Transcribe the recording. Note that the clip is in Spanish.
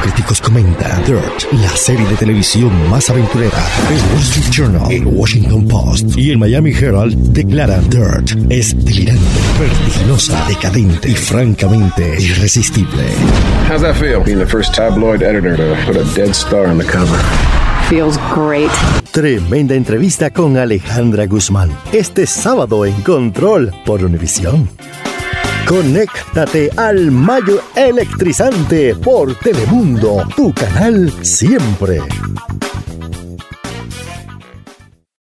críticos comentan Dirt, la serie de televisión más aventurera. El Wall Street Journal, el Washington Post y el Miami Herald declaran Dirt es delirante, vertiginosa, decadente y francamente irresistible. How's that feel, being the first tabloid editor to put a dead star on the cover? Feels great. Tremenda entrevista con Alejandra Guzmán. Este sábado en Control por Univisión. Conéctate al Mayo Electrizante por Telemundo, tu canal siempre.